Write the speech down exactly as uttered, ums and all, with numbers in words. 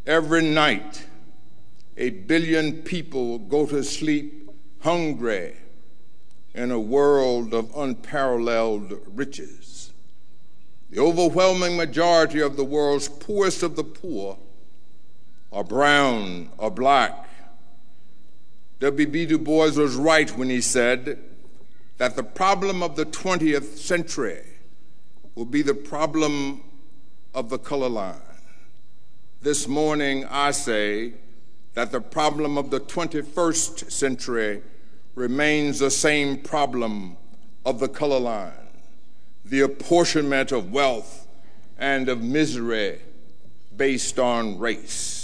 Every night, a billion people go to sleep hungry in a world of unparalleled riches. The overwhelming majority of the world's poorest of the poor are brown or black. W B Du Bois was right when he said that the problem of the twentieth century will be the problem of the color line. This morning, I say that the problem of the twenty-first century remains the same problem of the color line, the apportionment of wealth and of misery based on race.